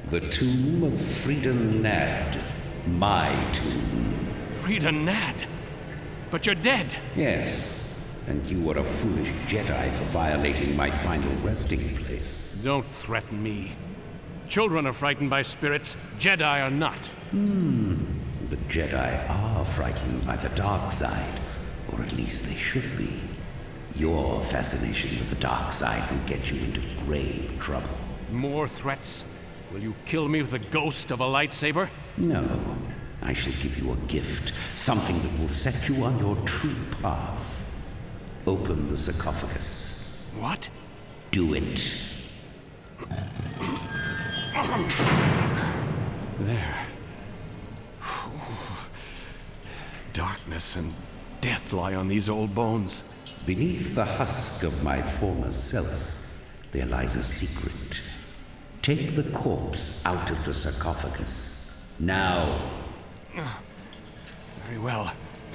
The tomb of Frida Nad. My tomb. Frida Nad? But you're dead. Yes, and you were a foolish Jedi for violating my final resting place. Don't threaten me. Children are frightened by spirits. Jedi are not. But Jedi are frightened by the dark side, or at least they should be. Your fascination with the dark side will get you into grave trouble. More threats? Will you kill me with the ghost of a lightsaber? No, I shall give you a gift, something that will set you on your true path. Open the sarcophagus. What? Do it. There. Darkness and death lie on these old bones. Beneath the husk of my former self, there lies a secret. Take the corpse out of the sarcophagus. Now. Very well.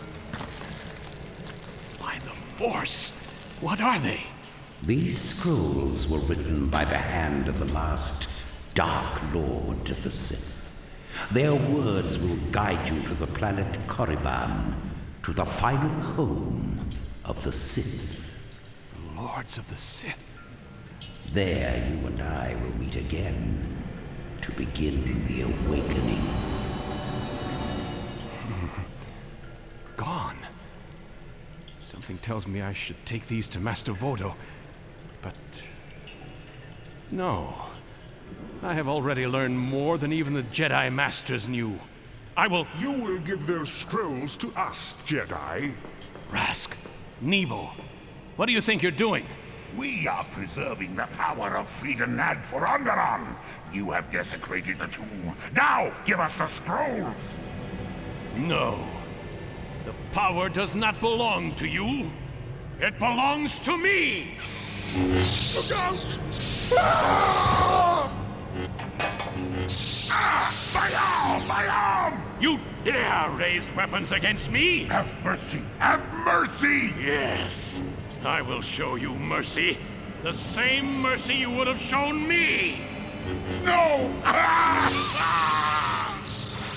By the Force! What are they? These scrolls were written by the hand of the last Dark Lord of the Sith. Their words will guide you to the planet Korriban, to the final home of the Sith. The Lords of the Sith. There you and I will meet again to begin the awakening. Gone. Something tells me I should take these to Master Vodo, but no. I have already learned more than even the Jedi Masters knew. You will give those scrolls to us, Jedi. Rask, Nebo, what do you think you're doing? We are preserving the power of Frida Nad for Onderon. You have desecrated the tomb. Now, give us the scrolls! No. The power does not belong to you. It belongs to me! Look out! Ah! Ah! My arm! My arm! You dare raise weapons against me? Have mercy! Have mercy! Yes. I will show you mercy. The same mercy you would have shown me! No! Ah!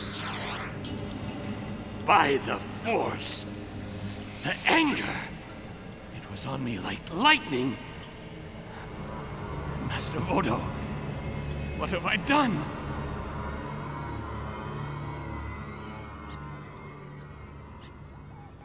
By the Force! The anger! It was on me like lightning! Master Vodo, what have I done?